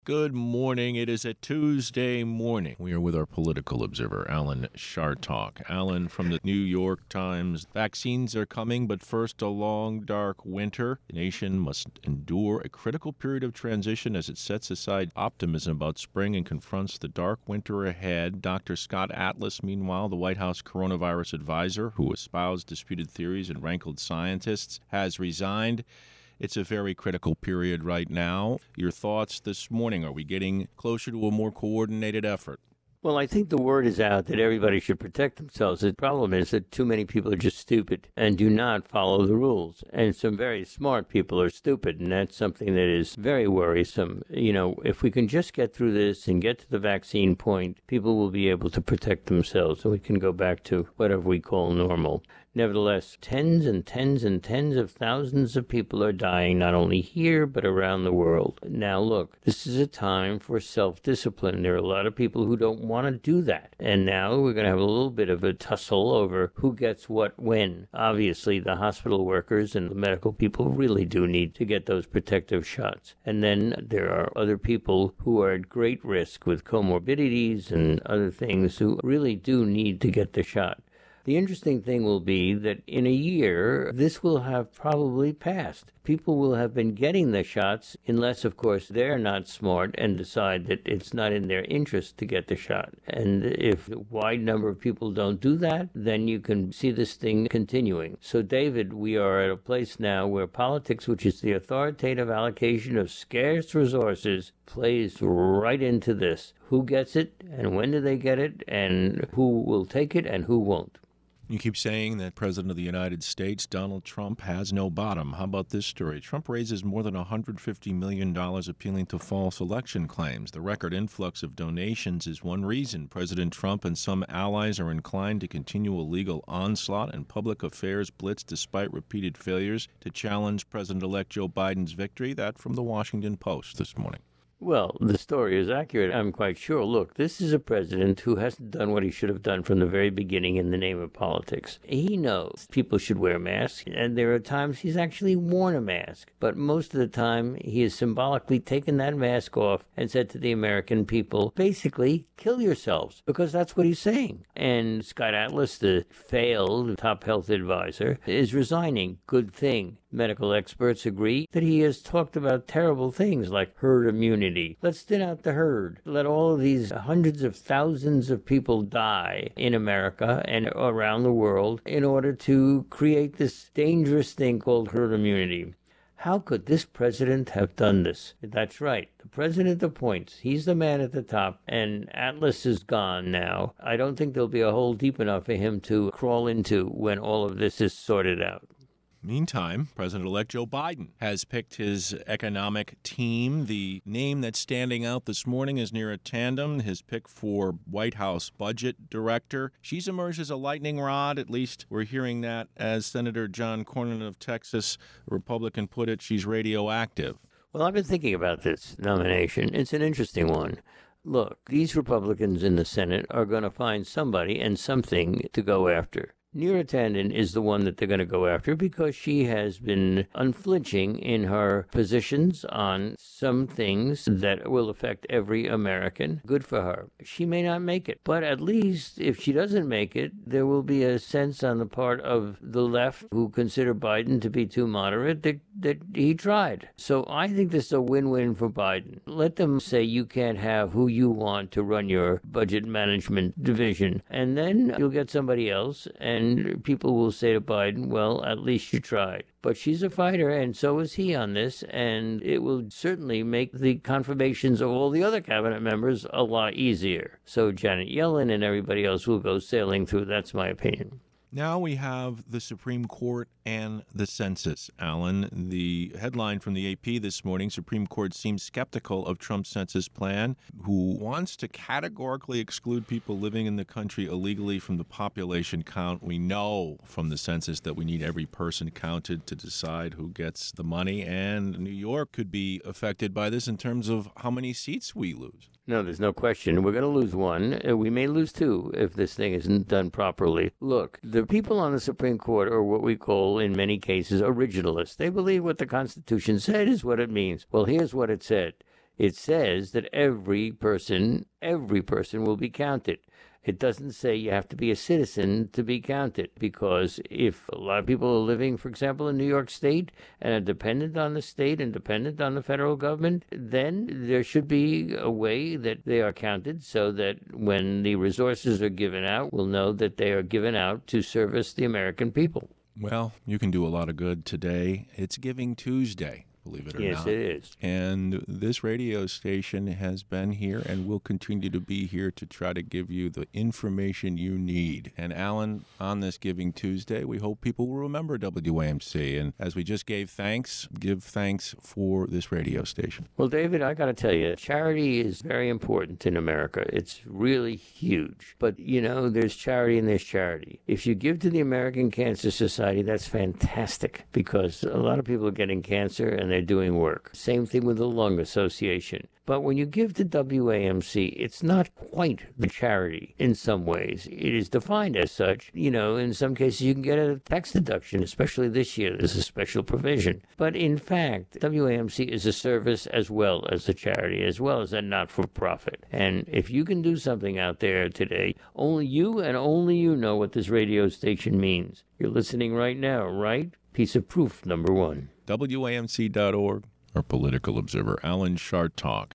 Good morning. It is a Tuesday morning. We are with our political observer, Alan Chartock. Alan from the New York Times. Vaccines are coming, but first a long, dark winter. The nation must endure a critical period of transition as it sets aside optimism about spring and confronts the dark winter ahead. Dr. Scott Atlas, meanwhile, the White House coronavirus advisor, who espoused disputed theories and rankled scientists, has resigned. It's a very critical period right now. Your thoughts this morning? Are we getting closer to a more coordinated effort? Well, I think the word is out that everybody should protect themselves. The problem is that too many people are just stupid and do not follow the rules. And some very smart people are stupid, and that's something that is very worrisome. You know, if we can just get through this and get to the vaccine point, people will be able to protect themselves, and we can go back to whatever we call normal. Nevertheless, tens and tens and tens of thousands of people are dying, not only here, but around the world. Now, look, this is a time for self-discipline. There are a lot of people who don't want to do that. And now we're going to have a little bit of a tussle over who gets what when. Obviously, the hospital workers and the medical people really do need to get those protective shots. And then there are other people who are at great risk with comorbidities and other things who really do need to get the shot. The interesting thing will be that in a year, this will have probably passed. People will have been getting the shots, unless, of course, they're not smart and decide that it's not in their interest to get the shot. And if a wide number of people don't do that, then you can see this thing continuing. So, David, we are at a place now where politics, which is the authoritative allocation of scarce resources, plays right into this. Who gets it, and when do they get it, and who will take it, and who won't? You keep saying that President of the United States, Donald Trump, has no bottom. How about this story? Trump raises more than $150 million appealing to false election claims. The record influx of donations is one reason President Trump and some allies are inclined to continue a legal onslaught and public affairs blitz despite repeated failures to challenge President-elect Joe Biden's victory. That from the Washington Post this morning. Well, the story is accurate, I'm quite sure. Look, this is a president who hasn't done what he should have done from the very beginning in the name of politics. He knows people should wear masks, and there are times he's actually worn a mask. But most of the time, he has symbolically taken that mask off and said to the American people, basically, kill yourselves, because that's what he's saying. And Scott Atlas, the failed top health advisor, is resigning. Good thing. Medical experts agree that he has talked about terrible things like herd immunity. Let's thin out the herd. Let all of these hundreds of thousands of people die in America and around the world in order to create this dangerous thing called herd immunity. How could this president have done this? That's right. The president appoints. He's the man at the top, and Atlas is gone now. I don't think there'll be a hole deep enough for him to crawl into when all of this is sorted out. Meantime, President-elect Joe Biden has picked his economic team. The name that's standing out this morning is Neera Tandem, his pick for White House budget director. She's emerged as a lightning rod, at least we're hearing that. As Senator John Cornyn of Texas, a Republican, put it, she's radioactive. Well, I've been thinking about this nomination. It's an interesting one. Look, these Republicans in the Senate are going to find somebody and something to go after. Neera Tandem is the one that they're going to go after because she has been unflinching in her positions on some things that will affect every American. Good for her. She may not make it, but at least if she doesn't make it, there will be a sense on the part of the left who consider Biden to be too moderate that he tried. So I think this is a win-win for Biden. Let them say you can't have who you want to run your budget management division, and then you'll get somebody else, and people will say to Biden, well, at least you tried. But she's a fighter, and so is he on this, and it will certainly make the confirmations of all the other cabinet members a lot easier. So Janet Yellen and everybody else will go sailing through. That's my opinion. Now we have the Supreme Court and the census, Alan. The headline from the AP this morning, Supreme Court seems skeptical of Trump's census plan, who wants to categorically exclude people living in the country illegally from the population count. We know from the census that we need every person counted to decide who gets the money, and New York could be affected by this in terms of how many seats we lose. No, there's no question. We're going to lose one. We may lose two if this thing isn't done properly. Look, the people on the Supreme Court are what we call, in many cases, originalists. They believe what the Constitution said is what it means. Well, here's what it said. It says that every person will be counted. It doesn't say you have to be a citizen to be counted, because if a lot of people are living, for example, in New York State and are dependent on the state and dependent on the federal government, then there should be a way that they are counted so that when the resources are given out, we'll know that they are given out to service the American people. Well, you can do a lot of good today. It's Giving Tuesday, believe it or not. Yes, it is. And this radio station has been here and will continue to be here to try to give you the information you need. And Alan, on this Giving Tuesday, we hope people will remember WAMC. And as we just gave thanks, give thanks for this radio station. Well, David, I got to tell you, charity is very important in America. It's really huge. But, there's charity and there's charity. If you give to the American Cancer Society, that's fantastic, because a lot of people are getting cancer and they're doing work. Same thing with the Lung Association. But when you give to WAMC, it's not quite the charity in some ways. It is defined as such. In some cases you can get a tax deduction, especially this year. There's a special provision. But in fact, WAMC is a service as well as a charity, as well as a not-for-profit. And if you can do something out there today, only you and only you know what this radio station means. You're listening right now, right? Piece of proof number 1. WAMC.org, our political observer, Alan Chartock.